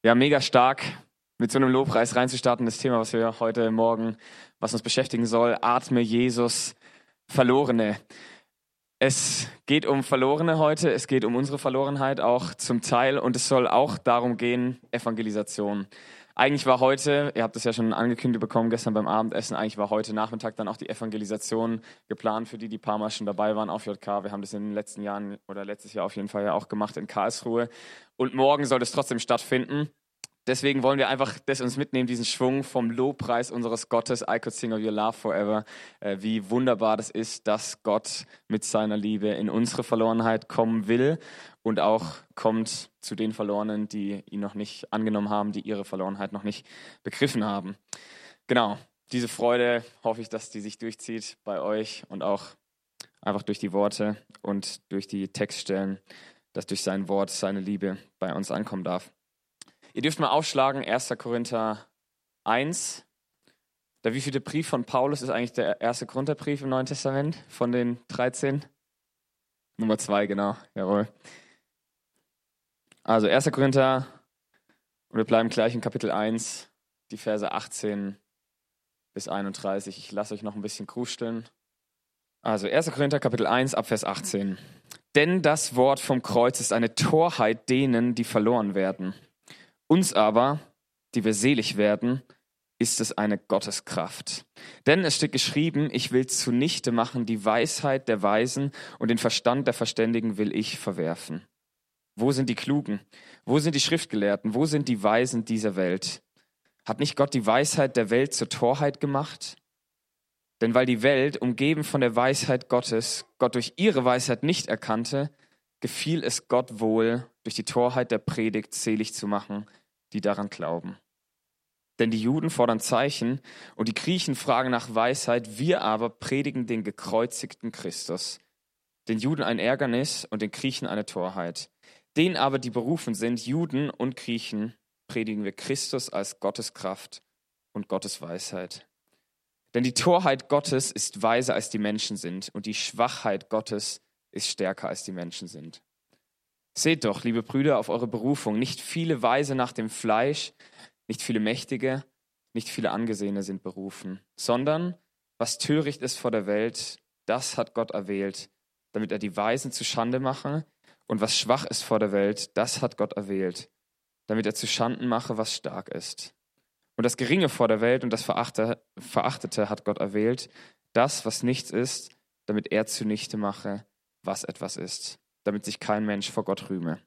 Ja, mega stark, mit so einem Lobpreis reinzustarten. Das Thema, was wir heute Morgen, was uns beschäftigen soll, atme Jesus, Verlorene. Es geht um Verlorene heute, es geht um unsere Verlorenheit auch zum Teil und es soll auch darum gehen, Evangelisation. Eigentlich war heute, ihr habt es ja schon angekündigt bekommen gestern beim Abendessen, eigentlich war heute Nachmittag dann auch die Evangelisation geplant für die, die ein paar Mal schon dabei waren auf JK. Wir haben das in den letzten Jahren oder letztes Jahr auf jeden Fall ja auch gemacht in Karlsruhe. Und morgen soll es trotzdem stattfinden. Deswegen wollen wir einfach das uns mitnehmen, diesen Schwung vom Lobpreis unseres Gottes, I could sing of your love forever. Wie wunderbar das ist, dass Gott mit seiner Liebe in unsere Verlorenheit kommen will und auch kommt zu den Verlorenen, die ihn noch nicht angenommen haben, die ihre Verlorenheit noch nicht begriffen haben. Genau, diese Freude hoffe ich, dass die sich durchzieht bei euch und auch einfach durch die Worte und durch die Textstellen, dass durch sein Wort seine Liebe bei uns ankommen darf. Ihr dürft mal aufschlagen, 1. Korinther 1. Der wievielte Brief von Paulus ist eigentlich der 1. Korintherbrief im Neuen Testament von den 13? Nummer 2, genau, jawohl. Also 1. Korinther, und wir bleiben gleich in Kapitel 1, die Verse 18 bis 31. Ich lasse euch noch ein bisschen krusteln. Also 1. Korinther, Kapitel 1, ab Vers 18. Denn das Wort vom Kreuz ist eine Torheit denen, die verloren werden. Uns aber, die wir selig werden, ist es eine Gotteskraft. Denn es steht geschrieben, ich will zunichte machen die Weisheit der Weisen und den Verstand der Verständigen will ich verwerfen. Wo sind die Klugen? Wo sind die Schriftgelehrten? Wo sind die Weisen dieser Welt? Hat nicht Gott die Weisheit der Welt zur Torheit gemacht? Denn weil die Welt, umgeben von der Weisheit Gottes, Gott durch ihre Weisheit nicht erkannte, gefiel es Gott wohl, durch die Torheit der Predigt selig zu machen, die daran glauben. Denn die Juden fordern Zeichen und die Griechen fragen nach Weisheit, wir aber predigen den gekreuzigten Christus. Den Juden ein Ärgernis und den Griechen eine Torheit. Denen aber, die berufen sind, Juden und Griechen, predigen wir Christus als Gottes Kraft und Gottes Weisheit. Denn die Torheit Gottes ist weiser als die Menschen sind und die Schwachheit Gottes ist stärker als die Menschen sind. Seht doch, liebe Brüder, auf eure Berufung. Nicht viele Weise nach dem Fleisch, nicht viele Mächtige, nicht viele Angesehene sind berufen, sondern was töricht ist vor der Welt, das hat Gott erwählt, damit er die Weisen zu Schande mache, und was schwach ist vor der Welt, das hat Gott erwählt, damit er zu Schanden mache, was stark ist. Und das Geringe vor der Welt und das Verachtete hat Gott erwählt, das, was nichts ist, damit er zunichte mache, was etwas ist, damit sich kein Mensch vor Gott rühme.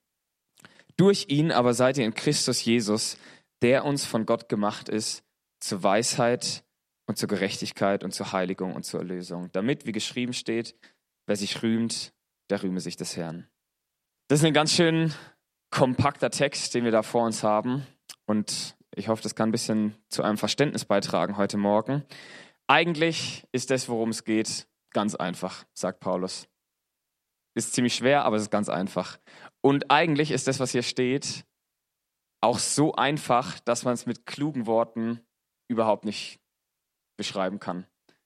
Durch ihn aber seid ihr in Christus Jesus, der uns von Gott gemacht ist, zur Weisheit und zur Gerechtigkeit und zur Heiligung und zur Erlösung, damit, wie geschrieben steht, wer sich rühmt, der rühme sich des Herrn. Das ist ein ganz schön kompakter Text, den wir da vor uns haben, und ich hoffe, das kann ein bisschen zu einem Verständnis beitragen heute Morgen. Eigentlich ist das, worum es geht, ganz einfach, sagt Paulus. Ist ziemlich schwer, aber es ist ganz einfach. Und eigentlich ist das, was hier steht, auch so einfach, dass man es mit klugen Worten überhaupt nicht beschreiben kann.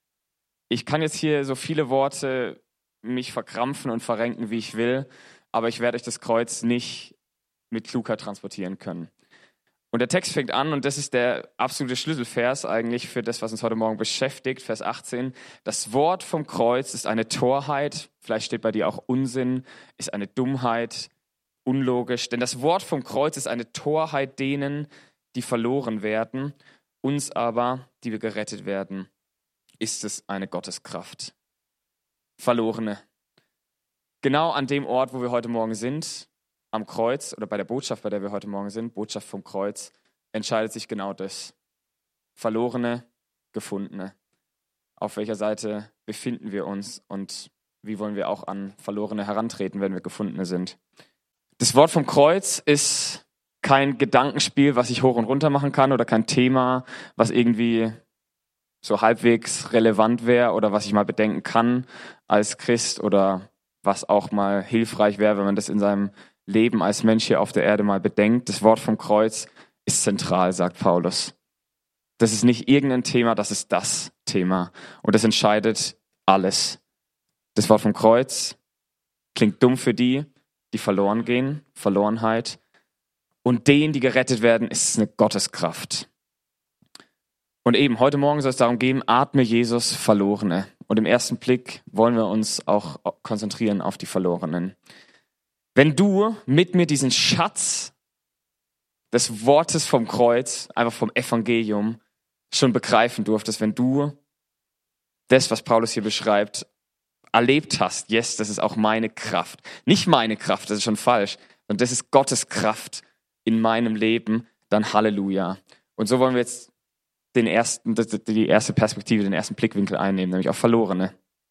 Ich kann jetzt hier so viele Worte mich verkrampfen und verrenken, wie ich will, aber ich werde euch das Kreuz nicht mit Klugheit transportieren können. Und der Text fängt an, und das ist der absolute Schlüsselvers eigentlich für das, was uns heute Morgen beschäftigt, Vers 18. Das Wort vom Kreuz ist eine Torheit, vielleicht steht bei dir auch Unsinn, ist eine Dummheit, unlogisch. Denn das Wort vom Kreuz ist eine Torheit denen, die verloren werden. Uns aber, die wir gerettet werden, ist es eine Gotteskraft. Verlorene. Genau an dem Ort, wo wir heute Morgen sind, am Kreuz oder bei der Botschaft, bei der wir heute Morgen sind, Botschaft vom Kreuz, entscheidet sich genau das. Verlorene, Gefundene. Auf welcher Seite befinden wir uns und wie wollen wir auch an Verlorene herantreten, wenn wir Gefundene sind? Das Wort vom Kreuz ist kein Gedankenspiel, was ich hoch und runter machen kann, oder kein Thema, was irgendwie so halbwegs relevant wäre oder was ich mal bedenken kann als Christ oder was auch mal hilfreich wäre, wenn man das in seinem Leben als Mensch hier auf der Erde mal bedenkt. Das Wort vom Kreuz ist zentral, sagt Paulus. Das ist nicht irgendein Thema, das ist das Thema. Und das entscheidet alles. Das Wort vom Kreuz klingt dumm für die, die verloren gehen, Verlorenheit. Und denen, die gerettet werden, ist es eine Gotteskraft. Und eben, heute Morgen soll es darum gehen, atme Jesus Verlorene. Und im ersten Blick wollen wir uns auch konzentrieren auf die Verlorenen. Wenn du mit mir diesen Schatz des Wortes vom Kreuz, einfach vom Evangelium, schon begreifen durftest, wenn du das, was Paulus hier beschreibt, erlebt hast, yes, das ist auch meine Kraft. Nicht meine Kraft, das ist schon falsch, sondern das ist Gottes Kraft in meinem Leben, dann Halleluja. Und so wollen wir jetzt die erste Perspektive, den ersten Blickwinkel einnehmen, nämlich auf Verlorene.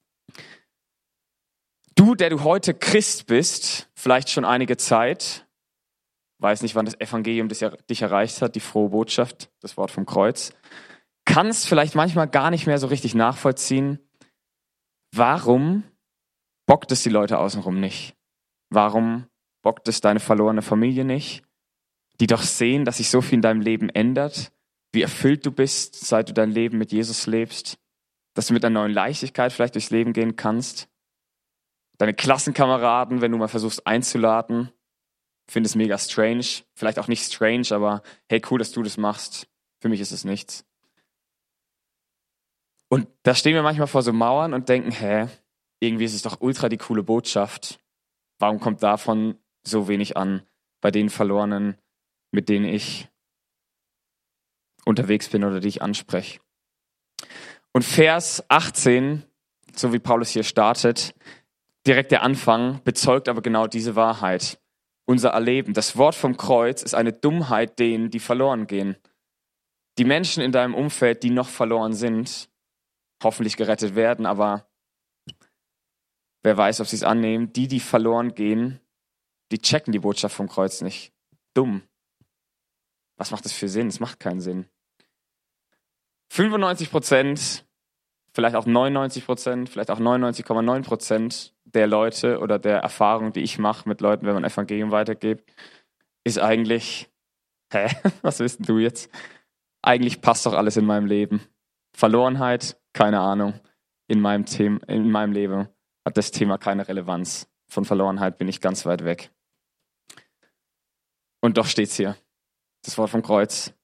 Du, der du heute Christ bist, vielleicht schon einige Zeit, weiß nicht, wann das Evangelium dich erreicht hat, die frohe Botschaft, das Wort vom Kreuz, kannst vielleicht manchmal gar nicht mehr so richtig nachvollziehen, warum bockt es die Leute außenrum nicht? Warum bockt es deine verlorene Familie nicht, die doch sehen, dass sich so viel in deinem Leben ändert, wie erfüllt du bist, seit du dein Leben mit Jesus lebst, dass du mit einer neuen Leichtigkeit vielleicht durchs Leben gehen kannst. Deine Klassenkameraden, wenn du mal versuchst einzuladen, finden es mega strange. Vielleicht auch nicht strange, aber hey, cool, dass du das machst. Für mich ist es nichts. Und da stehen wir manchmal vor so Mauern und denken, irgendwie ist es doch ultra die coole Botschaft. Warum kommt davon so wenig an bei den Verlorenen, mit denen ich unterwegs bin oder die ich anspreche? Und Vers 18, so wie Paulus hier startet, direkt der Anfang, bezeugt aber genau diese Wahrheit. Unser Erleben, das Wort vom Kreuz ist eine Dummheit denen, die verloren gehen. Die Menschen in deinem Umfeld, die noch verloren sind, hoffentlich gerettet werden, aber wer weiß, ob sie es annehmen. Die verloren gehen, die checken die Botschaft vom Kreuz nicht. Dumm. Was macht das für Sinn? Es macht keinen Sinn. 95%, vielleicht auch 99%, vielleicht auch 99,9% der Leute oder der Erfahrung, die ich mache mit Leuten, wenn man Evangelium weitergibt, ist eigentlich, was willst denn du jetzt? Eigentlich passt doch alles in meinem Leben. Verlorenheit, keine Ahnung. In meinem Leben hat das Thema keine Relevanz. Von Verlorenheit bin ich ganz weit weg. Und doch steht's hier. Das Wort vom Kreuz.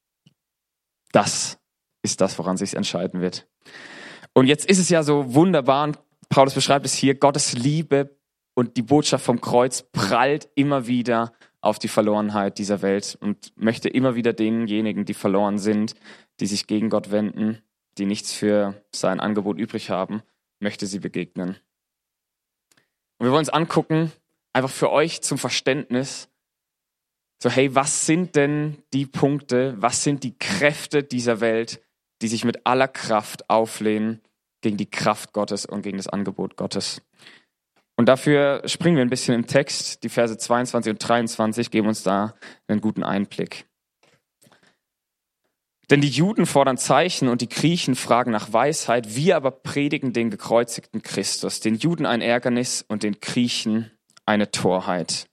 Das ist das, woran sich's entscheiden wird. Und jetzt ist es ja so wunderbar, und Paulus beschreibt es hier, Gottes Liebe und die Botschaft vom Kreuz prallt immer wieder auf die Verlorenheit dieser Welt und möchte immer wieder denjenigen, die verloren sind, die sich gegen Gott wenden, die nichts für sein Angebot übrig haben, möchte sie begegnen. Und wir wollen uns angucken, einfach für euch zum Verständnis, so hey, was sind denn die Punkte, was sind die Kräfte dieser Welt, die sich mit aller Kraft auflehnen gegen die Kraft Gottes und gegen das Angebot Gottes. Und dafür springen wir ein bisschen im Text. Die Verse 22 und 23 geben uns da einen guten Einblick. Denn die Juden fordern Zeichen und die Griechen fragen nach Weisheit. Wir aber predigen den gekreuzigten Christus, den Juden ein Ärgernis und den Griechen eine Torheit.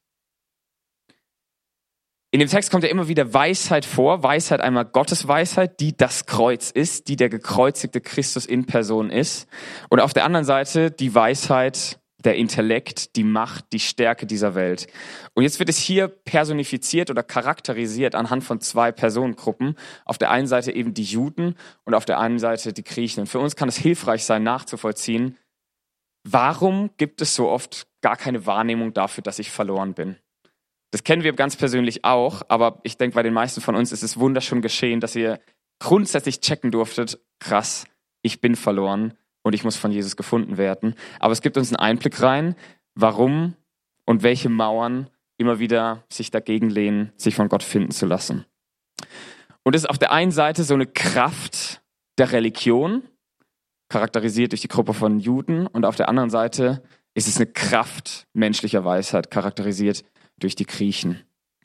In dem Text kommt ja immer wieder Weisheit vor. Weisheit einmal Gottes Weisheit, die das Kreuz ist, die der gekreuzigte Christus in Person ist. Und auf der anderen Seite die Weisheit, der Intellekt, die Macht, die Stärke dieser Welt. Und jetzt wird es hier personifiziert oder charakterisiert anhand von zwei Personengruppen. Auf der einen Seite eben die Juden und auf der anderen Seite die Griechen. Und für uns kann es hilfreich sein, nachzuvollziehen, warum gibt es so oft gar keine Wahrnehmung dafür, dass ich verloren bin. Das kennen wir ganz persönlich auch, aber ich denke, bei den meisten von uns ist es wunderschön geschehen, dass ihr grundsätzlich checken durftet, krass, ich bin verloren und ich muss von Jesus gefunden werden. Aber es gibt uns einen Einblick rein, warum und welche Mauern immer wieder sich dagegen lehnen, sich von Gott finden zu lassen. Und es ist auf der einen Seite so eine Kraft der Religion, charakterisiert durch die Gruppe von Juden, und auf der anderen Seite ist es eine Kraft menschlicher Weisheit, charakterisiert durch die Griechen.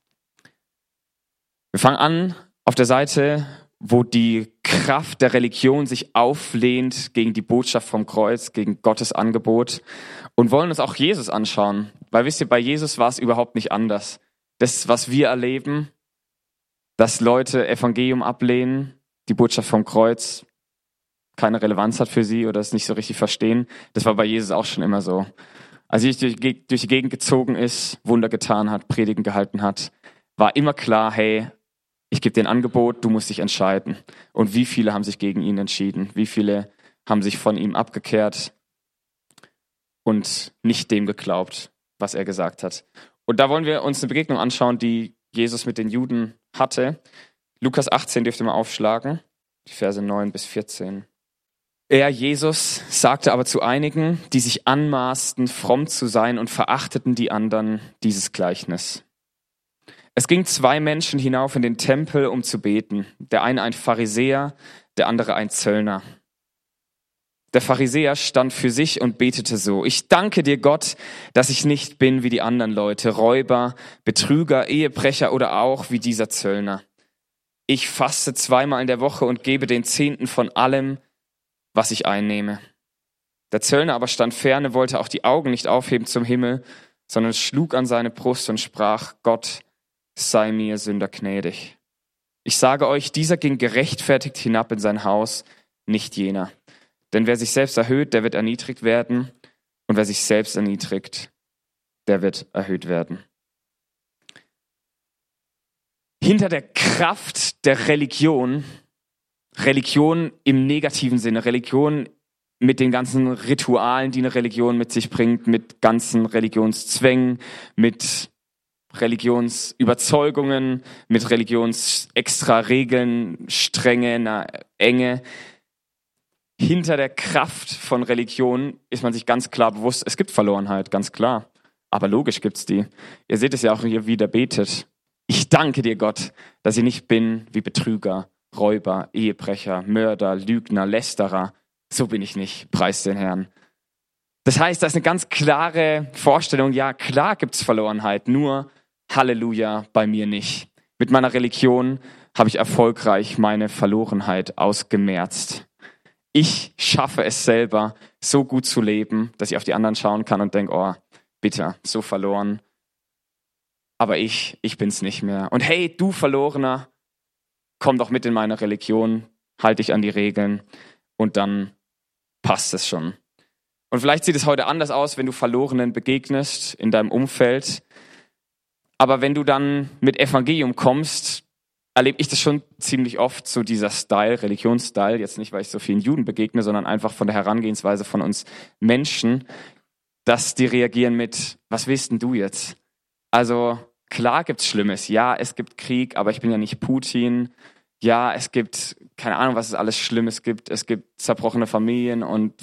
Wir fangen an auf der Seite, wo die Kraft der Religion sich auflehnt gegen die Botschaft vom Kreuz, gegen Gottes Angebot, und wollen uns auch Jesus anschauen. Weil wisst ihr, bei Jesus war es überhaupt nicht anders. Das, was wir erleben, dass Leute Evangelium ablehnen, die Botschaft vom Kreuz keine Relevanz hat für sie oder es nicht so richtig verstehen, das war bei Jesus auch schon immer so. Als Jesus durch die Gegend gezogen ist, Wunder getan hat, Predigen gehalten hat, war immer klar, hey, ich gebe dir ein Angebot, du musst dich entscheiden. Und wie viele haben sich gegen ihn entschieden? Wie viele haben sich von ihm abgekehrt und nicht dem geglaubt, was er gesagt hat? Und da wollen wir uns eine Begegnung anschauen, die Jesus mit den Juden hatte. Lukas 18 dürft ihr mal aufschlagen, die Verse 9 bis 14. Er, Jesus, sagte aber zu einigen, die sich anmaßten, fromm zu sein und verachteten die anderen, dieses Gleichnis. Es gingen 2 Menschen hinauf in den Tempel, um zu beten. Der eine ein Pharisäer, der andere ein Zöllner. Der Pharisäer stand für sich und betete so: Ich danke dir, Gott, dass ich nicht bin wie die anderen Leute, Räuber, Betrüger, Ehebrecher oder auch wie dieser Zöllner. Ich faste 2-mal in der Woche und gebe den 10. von allem, was ich einnehme. Der Zöllner aber stand ferne, wollte auch die Augen nicht aufheben zum Himmel, sondern schlug an seine Brust und sprach: Gott, sei mir Sünder gnädig. Ich sage euch, dieser ging gerechtfertigt hinab in sein Haus, nicht jener. Denn wer sich selbst erhöht, der wird erniedrigt werden. Und wer sich selbst erniedrigt, der wird erhöht werden. Hinter der Kraft der Religion im negativen Sinne, Religion mit den ganzen Ritualen, die eine Religion mit sich bringt, mit ganzen Religionszwängen, mit Religionsüberzeugungen, mit religionsextra Regeln, Strenge, Enge. Hinter der Kraft von Religion ist man sich ganz klar bewusst, es gibt Verlorenheit, ganz klar. Aber logisch gibt's die. Ihr seht es ja auch hier, wie der betet. Ich danke dir, Gott, dass ich nicht bin wie Betrüger, Räuber, Ehebrecher, Mörder, Lügner, Lästerer. So bin ich nicht, preis den Herrn. Das heißt, da ist eine ganz klare Vorstellung, ja, klar gibt's Verlorenheit, nur Halleluja, bei mir nicht. Mit meiner Religion habe ich erfolgreich meine Verlorenheit ausgemerzt. Ich schaffe es selber, so gut zu leben, dass ich auf die anderen schauen kann und denke, oh, bitter, so verloren. Aber ich bin's nicht mehr. Und hey, du Verlorener, komm doch mit in meine Religion, halt dich an die Regeln und dann passt es schon. Und vielleicht sieht es heute anders aus, wenn du Verlorenen begegnest in deinem Umfeld. Aber wenn du dann mit Evangelium kommst, erlebe ich das schon ziemlich oft, so dieser Style, Religionsstyle, jetzt nicht, weil ich so vielen Juden begegne, sondern einfach von der Herangehensweise von uns Menschen, dass die reagieren mit: Was willst denn du jetzt? Also klar gibt's Schlimmes, ja, es gibt Krieg, aber ich bin ja nicht Putin. Ja, es gibt, keine Ahnung, was es alles Schlimmes gibt. Es gibt zerbrochene Familien und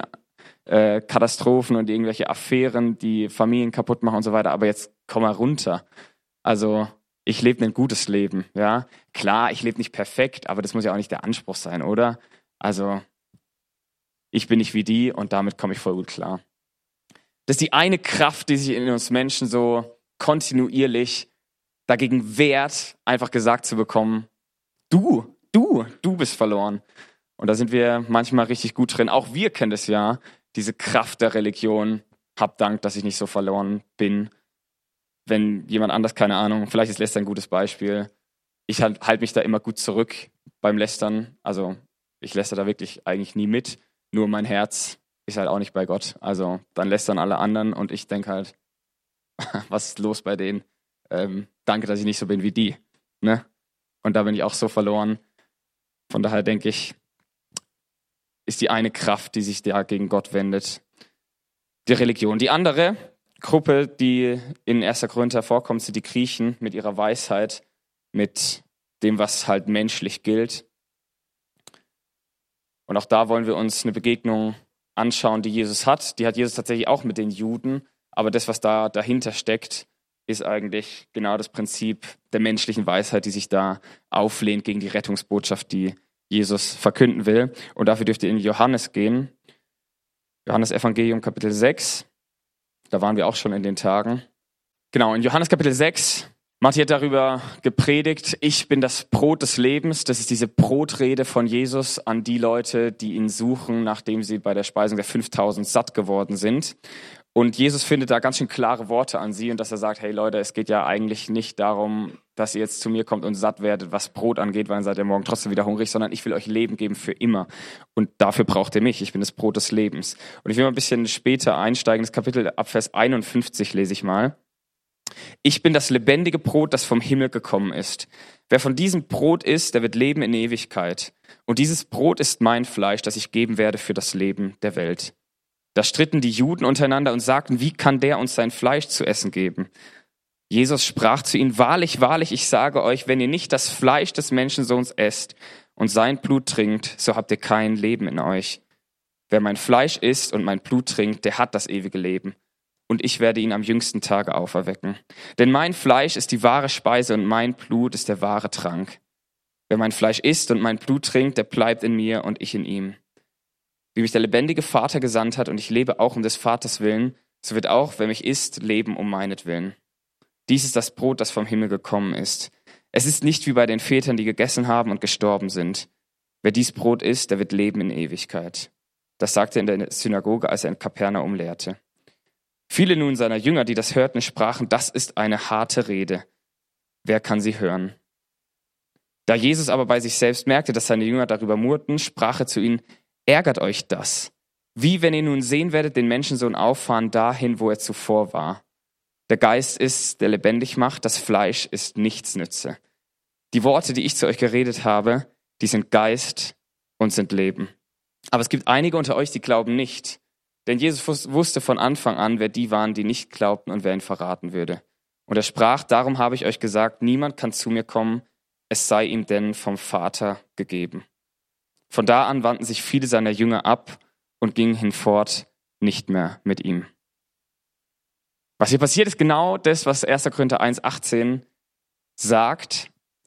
Katastrophen und irgendwelche Affären, die Familien kaputt machen und so weiter. Aber jetzt komm mal runter. Also ich lebe ein gutes Leben, ja. Klar, ich lebe nicht perfekt, aber das muss ja auch nicht der Anspruch sein, oder? Also ich bin nicht wie die und damit komme ich voll gut klar. Das ist die eine Kraft, die sich in uns Menschen so kontinuierlich dagegen wehrt, einfach gesagt zu bekommen: Du bist verloren. Und da sind wir manchmal richtig gut drin. Auch wir kennen das ja, diese Kraft der Religion. Hab Dank, dass ich nicht so verloren bin. Wenn jemand anders, keine Ahnung, vielleicht ist Lästern ein gutes Beispiel. Ich halte mich da immer gut zurück beim Lästern. Also ich lästere da wirklich eigentlich nie mit. Nur mein Herz ist halt auch nicht bei Gott. Also dann lästern alle anderen und ich denke halt, was ist los bei denen? Danke, dass ich nicht so bin wie die. Ne? Und da bin ich auch so verloren. Von daher denke ich, ist die eine Kraft, die sich da gegen Gott wendet, die Religion. Die andere Gruppe, die in 1. Korinther vorkommt, sind die Griechen mit ihrer Weisheit, mit dem, was halt menschlich gilt. Und auch da wollen wir uns eine Begegnung anschauen, die Jesus hat. Die hat Jesus tatsächlich auch mit den Juden, aber das, was da dahinter steckt, ist eigentlich genau das Prinzip der menschlichen Weisheit, die sich da auflehnt gegen die Rettungsbotschaft, die Jesus verkünden will. Und dafür dürft ihr in Johannes gehen. Johannes Evangelium Kapitel 6. Da waren wir auch schon in den Tagen. Genau, in Johannes Kapitel 6, Matti hat darüber gepredigt: Ich bin das Brot des Lebens. Das ist diese Brotrede von Jesus an die Leute, die ihn suchen, nachdem sie bei der Speisung der 5000 satt geworden sind. Und Jesus findet da ganz schön klare Worte an sie und dass er sagt: Hey Leute, es geht ja eigentlich nicht darum, dass ihr jetzt zu mir kommt und satt werdet, was Brot angeht, weil dann seid ihr morgen trotzdem wieder hungrig, sondern ich will euch Leben geben für immer. Und dafür braucht ihr mich. Ich bin das Brot des Lebens. Und ich will mal ein bisschen später einsteigen. Das Kapitel ab Vers 51 lese ich mal. Ich bin das lebendige Brot, das vom Himmel gekommen ist. Wer von diesem Brot isst, der wird leben in Ewigkeit. Und dieses Brot ist mein Fleisch, das ich geben werde für das Leben der Welt. Da stritten die Juden untereinander und sagten, wie kann der uns sein Fleisch zu essen geben? Jesus sprach zu ihnen, wahrlich, wahrlich, ich sage euch, wenn ihr nicht das Fleisch des Menschensohns esst und sein Blut trinkt, so habt ihr kein Leben in euch. Wer mein Fleisch isst und mein Blut trinkt, der hat das ewige Leben. Und ich werde ihn am jüngsten Tage auferwecken. Denn mein Fleisch ist die wahre Speise und mein Blut ist der wahre Trank. Wer mein Fleisch isst und mein Blut trinkt, der bleibt in mir und ich in ihm. Wie mich der lebendige Vater gesandt hat und ich lebe auch um des Vaters willen, so wird auch, wer mich isst, leben um meinetwillen. Dies ist das Brot, das vom Himmel gekommen ist. Es ist nicht wie bei den Vätern, die gegessen haben und gestorben sind. Wer dies Brot isst, der wird leben in Ewigkeit. Das sagte er in der Synagoge, als er in Kapernaum lehrte. Viele nun seiner Jünger, die das hörten, sprachen, das ist eine harte Rede. Wer kann sie hören? Da Jesus aber bei sich selbst merkte, dass seine Jünger darüber murrten, sprach er zu ihnen, ärgert euch das? Wie wenn ihr nun sehen werdet, den Menschensohn auffahren dahin, wo er zuvor war. Der Geist ist, der lebendig macht, das Fleisch ist nichts nütze. Die Worte, die ich zu euch geredet habe, die sind Geist und sind Leben. Aber es gibt einige unter euch, die glauben nicht. Denn Jesus wusste von Anfang an, wer die waren, die nicht glaubten und wer ihn verraten würde. Und er sprach, darum habe ich euch gesagt, niemand kann zu mir kommen, es sei ihm denn vom Vater gegeben. Von da an wandten sich viele seiner Jünger ab und gingen hinfort nicht mehr mit ihm. Was hier passiert, ist genau das, was 1. Korinther 1,18 sagt.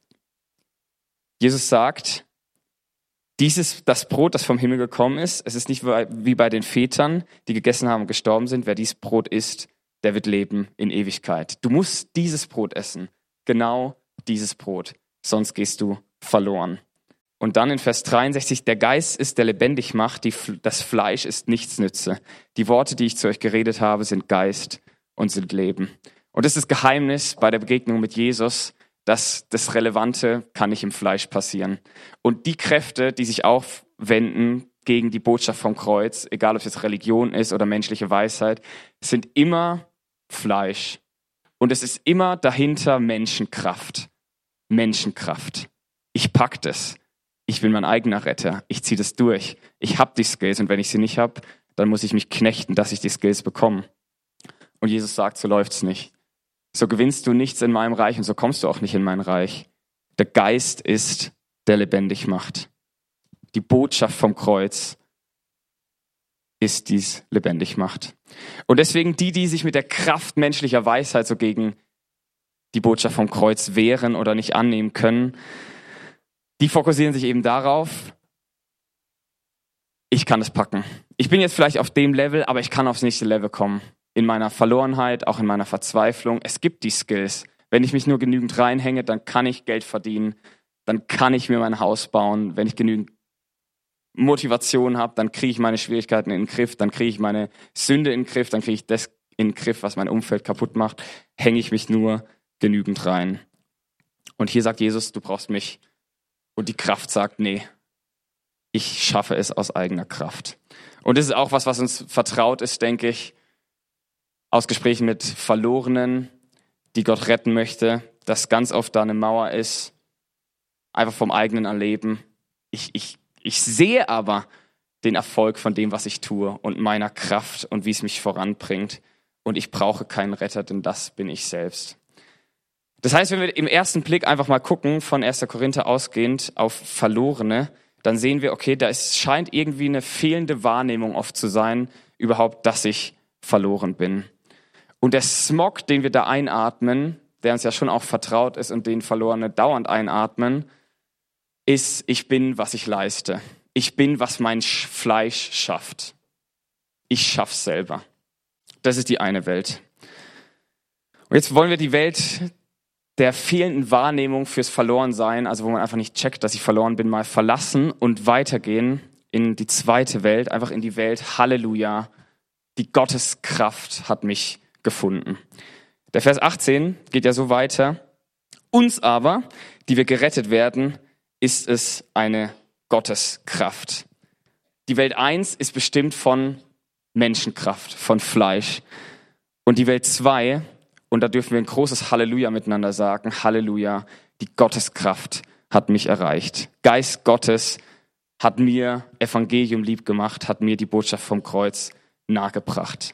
Jesus sagt, dies ist das Brot, das vom Himmel gekommen ist. Es ist nicht wie bei den Vätern, die gegessen haben und gestorben sind. Wer dieses Brot isst, der wird leben in Ewigkeit. Du musst dieses Brot essen. Genau dieses Brot. Sonst gehst du verloren. Und dann in Vers 63, der Geist ist, der lebendig macht, das Fleisch ist nichts nütze. Die Worte, die ich zu euch geredet habe, sind Geist und sind Leben. Und das ist das Geheimnis bei der Begegnung mit Jesus, dass das Relevante kann nicht im Fleisch passieren. Und die Kräfte, die sich aufwenden gegen die Botschaft vom Kreuz, egal ob es jetzt Religion ist oder menschliche Weisheit, sind immer Fleisch. Und es ist immer dahinter Menschenkraft. Menschenkraft. Ich pack das. Ich bin mein eigener Retter. Ich ziehe das durch. Ich habe die Skills und wenn ich sie nicht habe, dann muss ich mich knechten, dass ich die Skills bekomme. Und Jesus sagt, so läuft's nicht. So gewinnst du nichts in meinem Reich und so kommst du auch nicht in mein Reich. Der Geist ist, der lebendig macht. Die Botschaft vom Kreuz ist dies lebendig macht. Und deswegen die sich mit der Kraft menschlicher Weisheit so gegen die Botschaft vom Kreuz wehren oder nicht annehmen können, die fokussieren sich eben darauf, ich kann es packen. Ich bin jetzt vielleicht auf dem Level, aber ich kann aufs nächste Level kommen. In meiner Verlorenheit, auch in meiner Verzweiflung. Es gibt die Skills. Wenn ich mich nur genügend reinhänge, dann kann ich Geld verdienen. Dann kann ich mir mein Haus bauen. Wenn ich genügend Motivation habe, dann kriege ich meine Schwierigkeiten in den Griff. Dann kriege ich meine Sünde in den Griff. Dann kriege ich das in den Griff, was mein Umfeld kaputt macht. Hänge ich mich nur genügend rein. Und hier sagt Jesus, du brauchst mich. Und die Kraft sagt, nee, ich schaffe es aus eigener Kraft. Und das ist auch was uns vertraut ist, denke ich, aus Gesprächen mit Verlorenen, die Gott retten möchte, dass ganz oft da eine Mauer ist, einfach vom eigenen Erleben. Ich sehe aber den Erfolg von dem, was ich tue und meiner Kraft und wie es mich voranbringt. Und ich brauche keinen Retter, denn das bin ich selbst. Das heißt, wenn wir im ersten Blick einfach mal gucken, von 1. Korinther ausgehend auf Verlorene, dann sehen wir, okay, scheint irgendwie eine fehlende Wahrnehmung oft zu sein, überhaupt, dass ich verloren bin. Und der Smog, den wir da einatmen, der uns ja schon auch vertraut ist und den Verlorene dauernd einatmen, ist, ich bin, was ich leiste. Ich bin, was mein Fleisch schafft. Ich schaff's selber. Das ist die eine Welt. Und jetzt wollen wir die Welt der fehlenden Wahrnehmung fürs Verlorensein, also wo man einfach nicht checkt, dass ich verloren bin, mal verlassen und weitergehen in die zweite Welt, einfach in die Welt, Halleluja, die Gotteskraft hat mich gefunden. Der Vers 18 geht ja so weiter. Uns aber, die wir gerettet werden, ist es eine Gotteskraft. Die Welt 1 ist bestimmt von Menschenkraft, von Fleisch. Und die Welt 2, Und da dürfen wir ein großes Halleluja miteinander sagen. Halleluja, die Gotteskraft hat mich erreicht. Geist Gottes hat mir Evangelium lieb gemacht, hat mir die Botschaft vom Kreuz nahegebracht.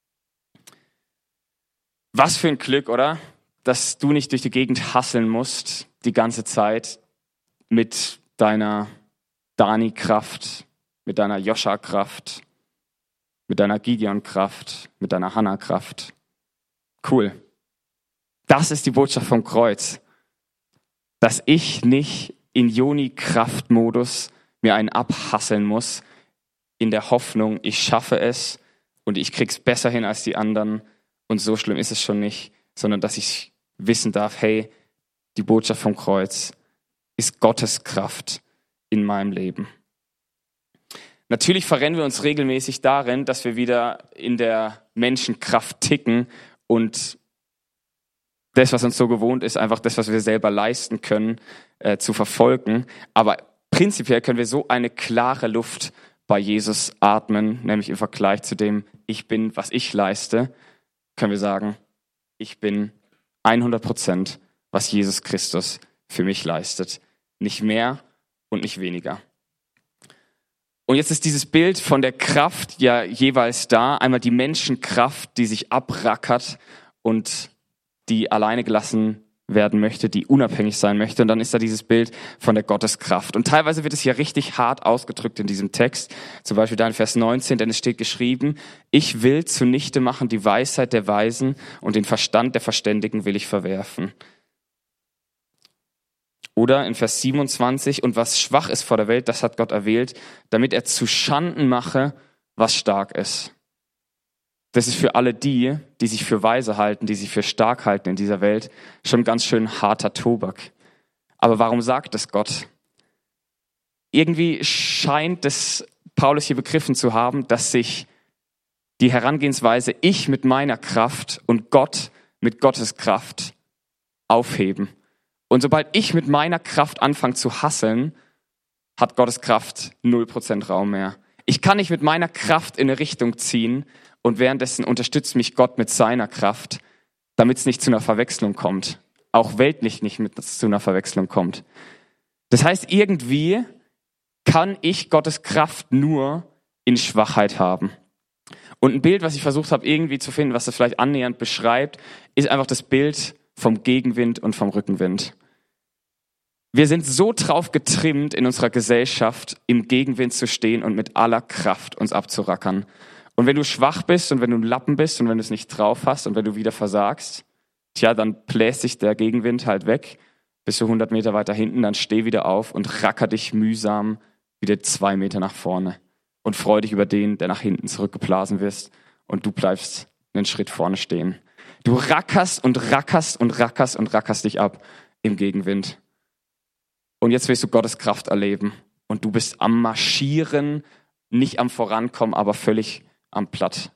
Was für ein Glück, oder? Dass du nicht durch die Gegend hasseln musst, die ganze Zeit mit deiner Dani-Kraft, mit deiner Joscha-Kraft, mit deiner Gideon-Kraft, mit deiner Hannah-Kraft. Cool. Das ist die Botschaft vom Kreuz. Dass ich nicht in Joni-Kraft-Modus mir einen abhasseln muss, in der Hoffnung, ich schaffe es und ich krieg's besser hin als die anderen und so schlimm ist es schon nicht, sondern dass ich wissen darf, hey, die Botschaft vom Kreuz ist Gottes Kraft in meinem Leben. Natürlich verrennen wir uns regelmäßig darin, dass wir wieder in der Menschenkraft ticken und das, was uns so gewohnt ist, einfach das, was wir selber leisten können, zu verfolgen. Aber prinzipiell können wir so eine klare Luft bei Jesus atmen, nämlich im Vergleich zu dem Ich bin, was ich leiste, können wir sagen, ich bin 100%, was Jesus Christus für mich leistet. Nicht mehr und nicht weniger. Und jetzt ist dieses Bild von der Kraft ja jeweils da. Einmal die Menschenkraft, die sich abrackert und die alleine gelassen werden möchte, die unabhängig sein möchte. Und dann ist da dieses Bild von der Gotteskraft. Und teilweise wird es hier richtig hart ausgedrückt in diesem Text. Zum Beispiel da in Vers 19, denn es steht geschrieben, ich will zunichte machen die Weisheit der Weisen und den Verstand der Verständigen will ich verwerfen. Oder in Vers 27, und was schwach ist vor der Welt, das hat Gott erwählt, damit er zu Schanden mache, was stark ist. Das ist für alle die sich für weise halten, die sich für stark halten in dieser Welt, schon ganz schön harter Tobak. Aber warum sagt es Gott? Irgendwie scheint es Paulus hier begriffen zu haben, dass sich die Herangehensweise ich mit meiner Kraft und Gott mit Gottes Kraft aufheben. Und sobald ich mit meiner Kraft anfange zu hasseln, hat Gottes Kraft 0% Raum mehr. Ich kann nicht mit meiner Kraft in eine Richtung ziehen und währenddessen unterstützt mich Gott mit seiner Kraft, damit es nicht zu einer Verwechslung kommt. Auch weltlich nicht zu einer Verwechslung kommt. Das heißt, irgendwie kann ich Gottes Kraft nur in Schwachheit haben. Und ein Bild, was ich versucht habe irgendwie zu finden, was das vielleicht annähernd beschreibt, ist einfach das Bild vom Gegenwind und vom Rückenwind. Wir sind so drauf getrimmt in unserer Gesellschaft, im Gegenwind zu stehen und mit aller Kraft uns abzurackern. Und wenn du schwach bist und wenn du ein Lappen bist und wenn du es nicht drauf hast und wenn du wieder versagst, dann bläst sich der Gegenwind halt weg, bist du 100 Meter weiter hinten, dann steh wieder auf und racker dich mühsam wieder 2 Meter nach vorne und freu dich über den, der nach hinten zurückgeblasen wirst und du bleibst einen Schritt vorne stehen. Du rackerst und rackerst und rackerst und rackerst dich ab im Gegenwind. Und jetzt willst du Gottes Kraft erleben und du bist am Marschieren, nicht am Vorankommen, aber völlig am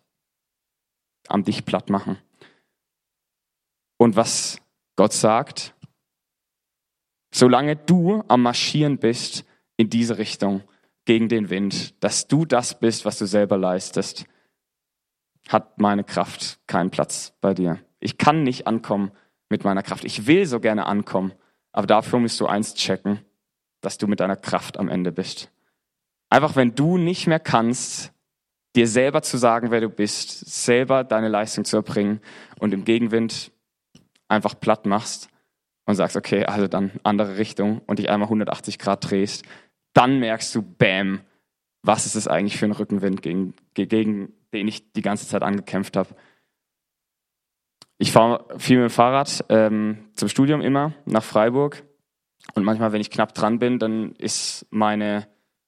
dich platt machen. Und was Gott sagt, solange du am Marschieren bist in diese Richtung, gegen den Wind, dass du das bist, was du selber leistest, hat meine Kraft keinen Platz bei dir. Ich kann nicht ankommen mit meiner Kraft. Ich will so gerne ankommen, aber dafür musst du eins checken, dass du mit deiner Kraft am Ende bist. Einfach wenn du nicht mehr kannst, dir selber zu sagen, wer du bist, selber deine Leistung zu erbringen und im Gegenwind einfach platt machst und sagst, okay, also dann andere Richtung und dich einmal 180 Grad drehst, dann merkst du, bam, was ist es eigentlich für ein Rückenwind, gegen den ich die ganze Zeit angekämpft habe. Ich fahre viel mit dem Fahrrad zum Studium immer nach Freiburg und manchmal, wenn ich knapp dran bin, dann ist mein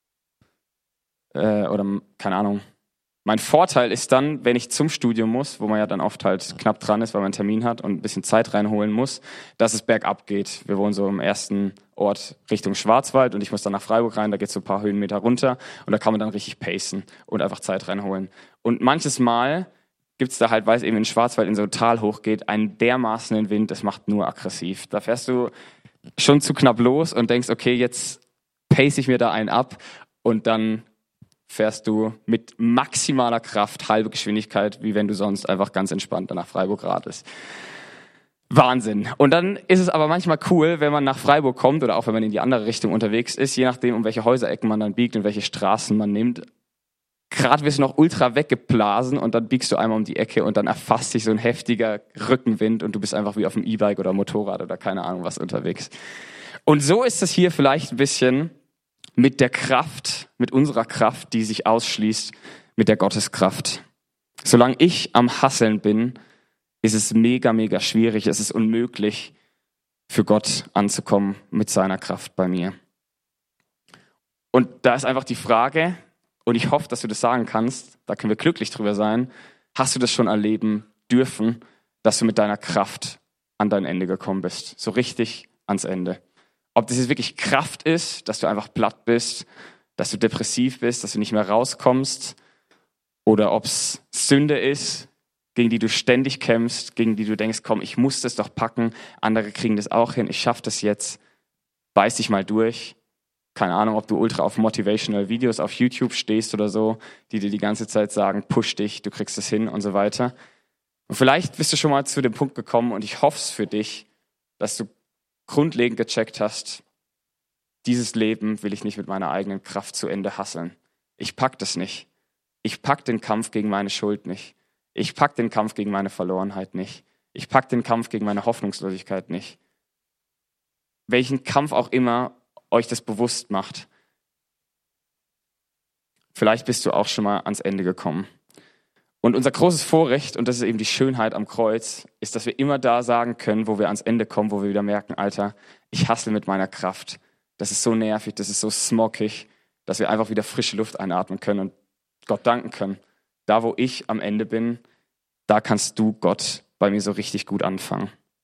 Vorteil ist dann, wenn ich zum Studium muss, wo man ja dann oft halt knapp dran ist, weil man einen Termin hat und ein bisschen Zeit reinholen muss, dass es bergab geht. Wir wohnen so im ersten Ort Richtung Schwarzwald und ich muss dann nach Freiburg rein, da geht es so ein paar Höhenmeter runter und da kann man dann richtig pacen und einfach Zeit reinholen. Und manches Mal gibt es da halt, weil es eben in Schwarzwald in so ein Tal hochgeht, einen dermaßenen Wind, das macht nur aggressiv. Da fährst du schon zu knapp los und denkst, okay, jetzt pace ich mir da einen ab und dann fährst du mit maximaler Kraft, halbe Geschwindigkeit, wie wenn du sonst einfach ganz entspannt nach Freiburg radest. Wahnsinn. Und dann ist es aber manchmal cool, wenn man nach Freiburg kommt oder auch wenn man in die andere Richtung unterwegs ist, je nachdem, um welche Häuserecken man dann biegt und welche Straßen man nimmt. Gerade wirst du noch ultra weggeblasen und dann biegst du einmal um die Ecke und dann erfasst dich so ein heftiger Rückenwind und du bist einfach wie auf dem E-Bike oder Motorrad oder keine Ahnung was unterwegs. Und so ist es hier vielleicht ein bisschen mit der Kraft, mit unserer Kraft, die sich ausschließt mit der Gotteskraft. Solange ich am Hasseln bin, ist es mega, mega schwierig. Es ist unmöglich, für Gott anzukommen mit seiner Kraft bei mir. Und da ist einfach die Frage, und ich hoffe, dass du das sagen kannst, da können wir glücklich drüber sein, hast du das schon erleben dürfen, dass du mit deiner Kraft an dein Ende gekommen bist? So richtig ans Ende. Ob das jetzt wirklich Kraft ist, dass du einfach platt bist, dass du depressiv bist, dass du nicht mehr rauskommst, oder ob es Sünde ist, gegen die du ständig kämpfst, gegen die du denkst, komm, ich muss das doch packen, andere kriegen das auch hin, ich schaffe das jetzt, beiß dich mal durch. Keine Ahnung, ob du ultra auf motivational Videos auf YouTube stehst oder so, die dir die ganze Zeit sagen, push dich, du kriegst es hin und so weiter. Und vielleicht bist du schon mal zu dem Punkt gekommen und ich hoffe es für dich, dass du grundlegend gecheckt hast, dieses Leben will ich nicht mit meiner eigenen Kraft zu Ende hasseln. Ich pack das nicht. Ich pack den Kampf gegen meine Schuld nicht. Ich pack den Kampf gegen meine Verlorenheit nicht. Ich pack den Kampf gegen meine Hoffnungslosigkeit nicht. Welchen Kampf auch immer euch das bewusst macht. Vielleicht bist du auch schon mal ans Ende gekommen. Und unser großes Vorrecht, und das ist eben die Schönheit am Kreuz, ist, dass wir immer da sagen können, wo wir ans Ende kommen, wo wir wieder merken, Alter, ich hassle mit meiner Kraft. Das ist so nervig, das ist so smogig, dass wir einfach wieder frische Luft einatmen können und Gott danken können. Da, wo ich am Ende bin, da kannst du, Gott, bei mir so richtig gut anfangen.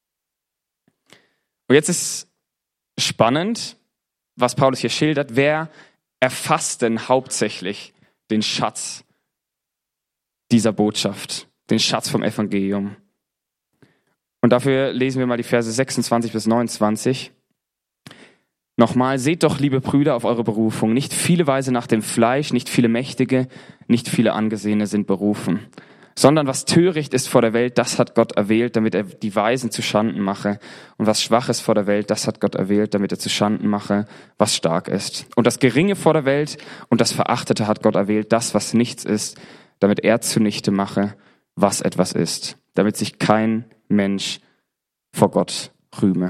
Und jetzt ist spannend, was Paulus hier schildert. Wer erfasst denn hauptsächlich den Schatz dieser Botschaft, den Schatz vom Evangelium? Und dafür lesen wir mal die Verse 26 bis 29. Nochmal, seht doch, liebe Brüder, auf eure Berufung. Nicht viele Weise nach dem Fleisch, nicht viele Mächtige, nicht viele Angesehene sind berufen. Sondern was töricht ist vor der Welt, das hat Gott erwählt, damit er die Weisen zu Schanden mache. Und was schwach ist vor der Welt, das hat Gott erwählt, damit er zu Schanden mache, was stark ist. Und das Geringe vor der Welt und das Verachtete hat Gott erwählt, das, was nichts ist, damit er zunichte mache, was etwas ist. Damit sich kein Mensch vor Gott rühme.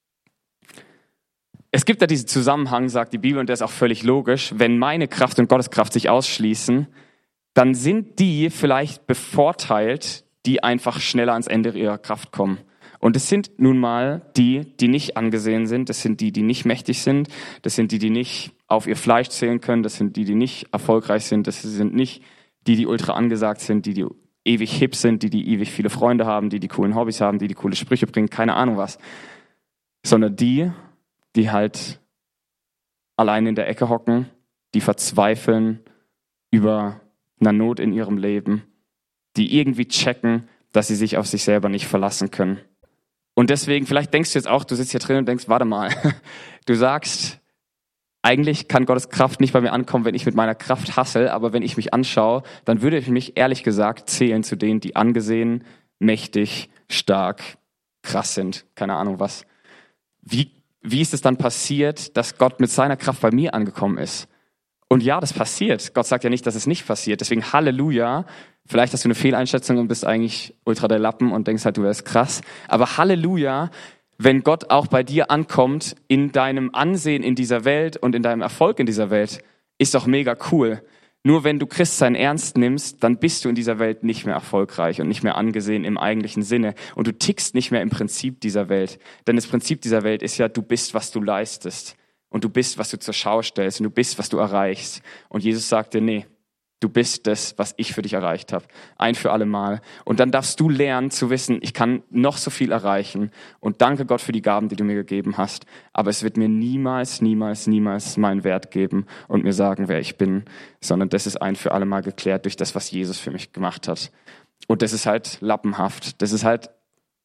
Es gibt da diesen Zusammenhang, sagt die Bibel, und der ist auch völlig logisch. Wenn meine Kraft und Gottes Kraft sich ausschließen, dann sind die vielleicht bevorteilt, die einfach schneller ans Ende ihrer Kraft kommen. Und es sind nun mal die, die nicht angesehen sind, das sind die, die nicht mächtig sind, das sind die, die nicht auf ihr Fleisch zählen können, das sind die, die nicht erfolgreich sind, das sind nicht die, die ultra angesagt sind, die ewig hip sind, die ewig viele Freunde haben, die coolen Hobbys haben, die coole Sprüche bringen, keine Ahnung was. Sondern die halt allein in der Ecke hocken, die verzweifeln über einer Not in ihrem Leben, die irgendwie checken, dass sie sich auf sich selber nicht verlassen können. Und deswegen, vielleicht denkst du jetzt auch, du sitzt hier drin und denkst, warte mal, du sagst, eigentlich kann Gottes Kraft nicht bei mir ankommen, wenn ich mit meiner Kraft hassel, aber wenn ich mich anschaue, dann würde ich mich ehrlich gesagt zählen zu denen, die angesehen, mächtig, stark, krass sind, keine Ahnung was. Wie ist es dann passiert, dass Gott mit seiner Kraft bei mir angekommen ist? Und ja, das passiert. Gott sagt ja nicht, dass es nicht passiert. Deswegen Halleluja. Vielleicht hast du eine Fehleinschätzung und bist eigentlich ultra der Lappen und denkst halt, du wärst krass. Aber Halleluja, wenn Gott auch bei dir ankommt, in deinem Ansehen in dieser Welt und in deinem Erfolg in dieser Welt, ist doch mega cool. Nur wenn du Christsein ernst nimmst, dann bist du in dieser Welt nicht mehr erfolgreich und nicht mehr angesehen im eigentlichen Sinne. Und du tickst nicht mehr im Prinzip dieser Welt. Denn das Prinzip dieser Welt ist ja, du bist, was du leistest. Und du bist, was du zur Schau stellst. Und du bist, was du erreichst. Und Jesus sagte, nee, du bist das, was ich für dich erreicht habe. Ein für alle Mal. Und dann darfst du lernen zu wissen, ich kann noch so viel erreichen. Und danke Gott für die Gaben, die du mir gegeben hast. Aber es wird mir niemals, niemals, niemals meinen Wert geben und mir sagen, wer ich bin. Sondern das ist ein für alle Mal geklärt durch das, was Jesus für mich gemacht hat. Und das ist halt lappenhaft. Das ist halt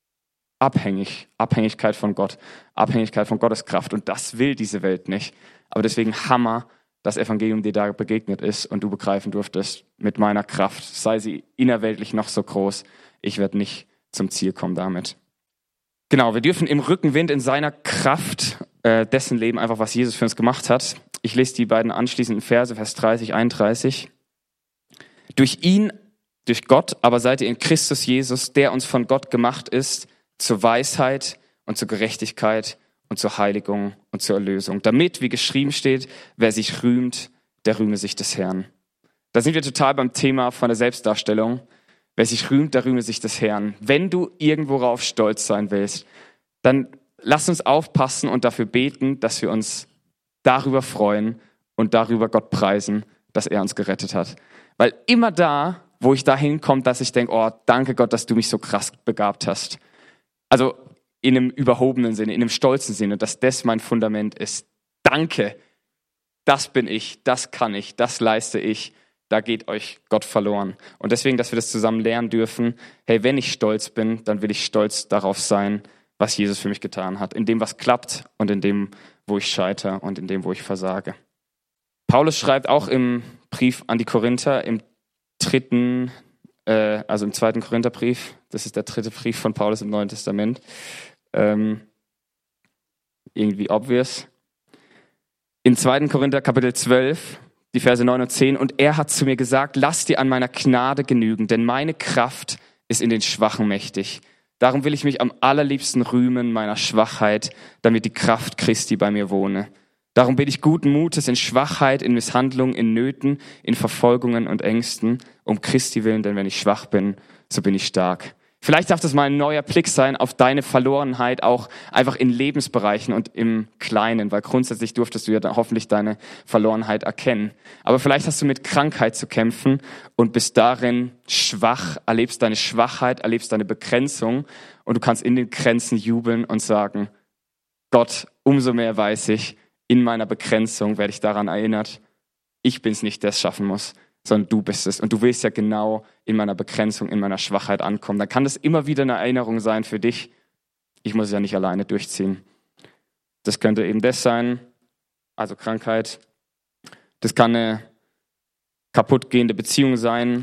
Abhängigkeit von Gott, Abhängigkeit von Gottes Kraft. Und das will diese Welt nicht. Aber deswegen Hammer, das Evangelium dir da begegnet ist und du begreifen durftest, mit meiner Kraft, sei sie innerweltlich noch so groß, ich werde nicht zum Ziel kommen damit. Genau, wir dürfen im Rückenwind in seiner Kraft dessen leben, einfach was Jesus für uns gemacht hat. Ich lese die beiden anschließenden Verse, Vers 30, 31. Durch ihn, durch Gott, aber seid ihr in Christus Jesus, der uns von Gott gemacht ist, zur Weisheit und zur Gerechtigkeit und zur Heiligung und zur Erlösung. Damit, wie geschrieben steht, wer sich rühmt, der rühme sich des Herrn. Da sind wir total beim Thema von der Selbstdarstellung. Wer sich rühmt, der rühme sich des Herrn. Wenn du irgendworauf stolz sein willst, dann lass uns aufpassen und dafür beten, dass wir uns darüber freuen und darüber Gott preisen, dass er uns gerettet hat. Weil immer da, wo ich da hinkomme, dass ich denke, oh, danke Gott, dass du mich so krass begabt hast. Also in einem überhobenen Sinne, in einem stolzen Sinne, dass das mein Fundament ist. Danke, das bin ich, das kann ich, das leiste ich. Da geht euch Gott verloren. Und deswegen, dass wir das zusammen lernen dürfen, hey, wenn ich stolz bin, dann will ich stolz darauf sein, was Jesus für mich getan hat. In dem, was klappt und in dem, wo ich scheitere und in dem, wo ich versage. Paulus schreibt auch im Brief an die Korinther, im zweiten Korintherbrief, das ist der 3. Brief von Paulus im Neuen Testament, irgendwie obvious. In 2. Korinther Kapitel 12, die Verse 9 und 10, und er hat zu mir gesagt, lass dir an meiner Gnade genügen, denn meine Kraft ist in den Schwachen mächtig. Darum will ich mich am allerliebsten rühmen meiner Schwachheit, damit die Kraft Christi bei mir wohne. Darum bin ich guten Mutes in Schwachheit, in Misshandlungen, in Nöten, in Verfolgungen und Ängsten, um Christi willen, denn wenn ich schwach bin, so bin ich stark. Vielleicht darf das mal ein neuer Blick sein auf deine Verlorenheit, auch einfach in Lebensbereichen und im Kleinen, weil grundsätzlich durftest du ja dann hoffentlich deine Verlorenheit erkennen. Aber vielleicht hast du mit Krankheit zu kämpfen und bist darin schwach, erlebst deine Schwachheit, erlebst deine Begrenzung und du kannst in den Grenzen jubeln und sagen, Gott, umso mehr weiß ich, in meiner Begrenzung werde ich daran erinnert, ich bin es nicht, der es schaffen muss, sondern du bist es. Und du willst ja genau in meiner Begrenzung, in meiner Schwachheit ankommen. Dann kann das immer wieder eine Erinnerung sein für dich. Ich muss es ja nicht alleine durchziehen. Das könnte eben das sein, also Krankheit. Das kann eine kaputtgehende Beziehung sein.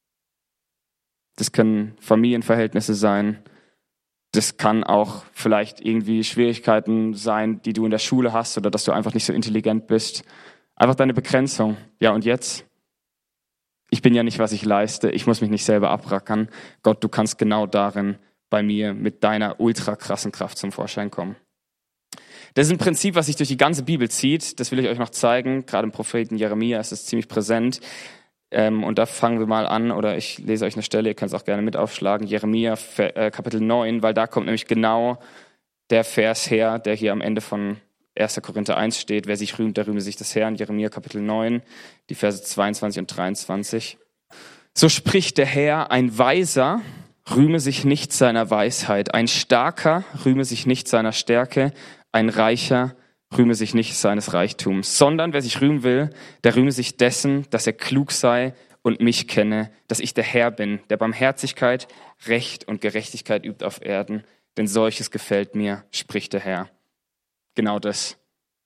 Das können Familienverhältnisse sein. Das kann auch vielleicht irgendwie Schwierigkeiten sein, die du in der Schule hast oder dass du einfach nicht so intelligent bist. Einfach deine Begrenzung. Ja, und jetzt? Ich bin ja nicht, was ich leiste. Ich muss mich nicht selber abrackern. Gott, du kannst genau darin bei mir mit deiner ultra krassen Kraft zum Vorschein kommen. Das ist ein Prinzip, was sich durch die ganze Bibel zieht. Das will ich euch noch zeigen. Gerade im Propheten Jeremia ist es ziemlich präsent. Und da fangen wir mal an, oder ich lese euch eine Stelle, ihr könnt es auch gerne mit aufschlagen, Jeremia Kapitel 9, weil da kommt nämlich genau der Vers her, der hier am Ende von 1. Korinther 1 steht, wer sich rühmt, der rühme sich des Herrn, Jeremia Kapitel 9, die Verse 22 und 23. So spricht der Herr, ein Weiser rühme sich nicht seiner Weisheit, ein Starker rühme sich nicht seiner Stärke, ein Reicher rühme sich nicht seines Reichtums, sondern wer sich rühmen will, der rühme sich dessen, dass er klug sei und mich kenne, dass ich der Herr bin, der Barmherzigkeit, Recht und Gerechtigkeit übt auf Erden, denn solches gefällt mir, spricht der Herr. Genau das.